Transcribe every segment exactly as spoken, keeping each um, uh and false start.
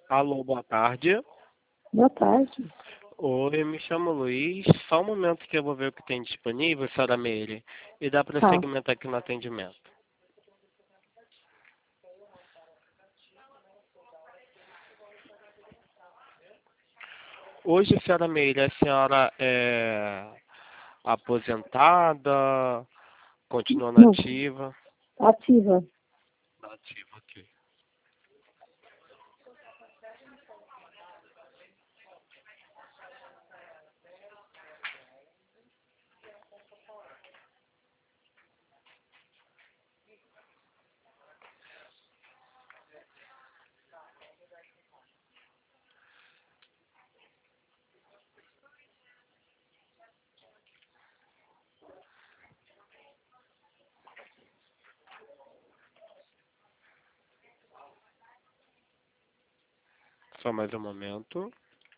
Alô, boa tarde. Boa tarde. Oi, me chamo Luiz. Só um momento que eu vou ver o que tem disponível, senhora Meire, e dá para Tá. segmentar aqui no atendimento. Hoje, senhora Meire, a senhora é aposentada, continua Não, nativa? ativa. Nativa, ok. Só mais um momento.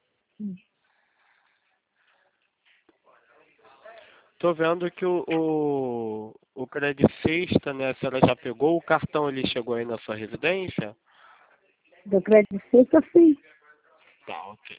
Tô vendo que o, o, o Credit Sexta, né, a senhora já pegou, o cartão ele chegou aí na sua residência? Do crédito sexta, sim. Tá, ok.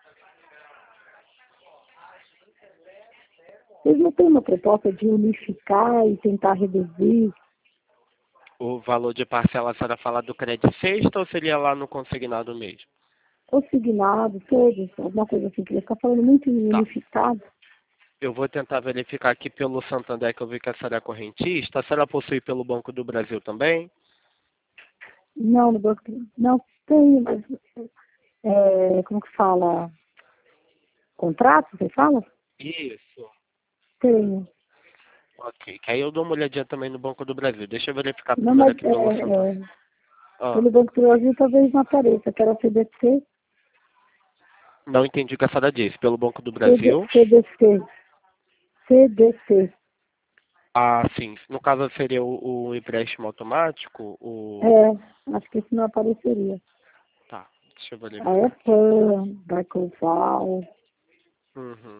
Vocês não têm uma proposta de unificar e tentar reduzir O valor de parcela, a senhora fala do Credit Sexta ou seria lá no consignado mesmo? consignado, todos, alguma coisa assim, que ele fica falando muito em Tá. unificado. Eu vou tentar verificar aqui pelo Santander, que eu vi que a senhora é correntista. A senhora possui pelo Banco do Brasil também? Não, no banco, não tem, mas, é, como que fala? Contrato, você fala? Isso. Tenho. Ok, que aí eu dou uma olhadinha também no Banco do Brasil. Deixa eu verificar Não, primeiro mas aqui é, pelo Santander. é, Ah, pelo Banco do Brasil talvez não apareça, que era C D C, não entendi o que a senhora disse. Pelo Banco do CD, Brasil? C D C, C D C. Ah, sim. No caso seria o, o empréstimo automático? O... É, acho que isso não apareceria. Tá, deixa eu A verificar aqui. EPAM, Barcoval. Uhum.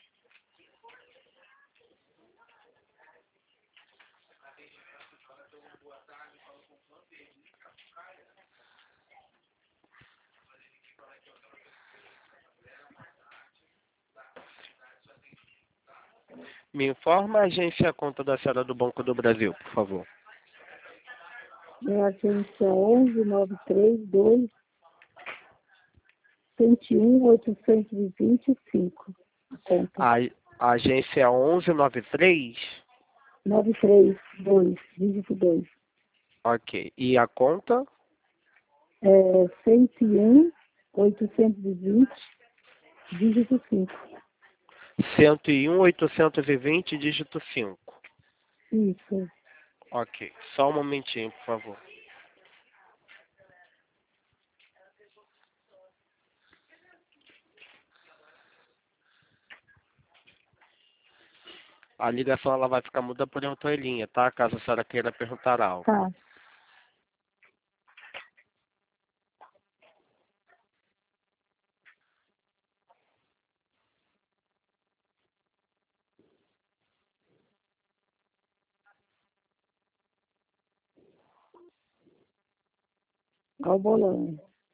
Me informa a agência e a conta da senhora do Banco do Brasil, por favor. É a agência onze nove três dois vinte e um oitocentos e vinte e cinco. A conta. A, a agência é onze nove três? nove três dois, dígito dois. Ok. E a conta? É cento e um oitocentos e vinte, dígito cinco. cento e um oitocentos e vinte, dígito cinco. Isso. Ok. Só um momentinho, por favor. A ligação ela vai ficar muda por uma linha, tá? Caso a senhora queira perguntar algo. Tá. Olha o bolão.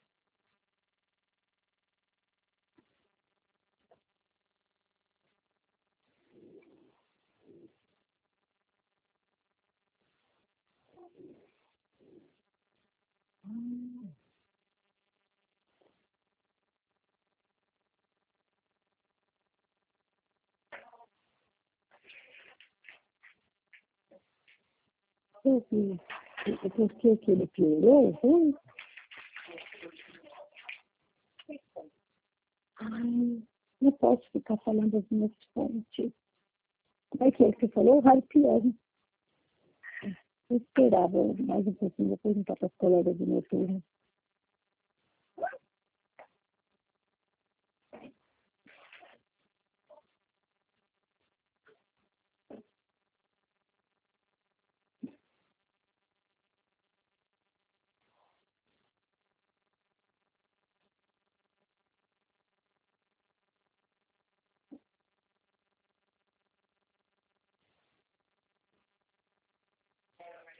Por que que ele piorou? Hum. Ai, não posso ficar falando as minhas fontes. Como é que é que você falou? Rádio pior. Eu esperava mais um pouquinho, vou perguntar para as colegas do meu turno.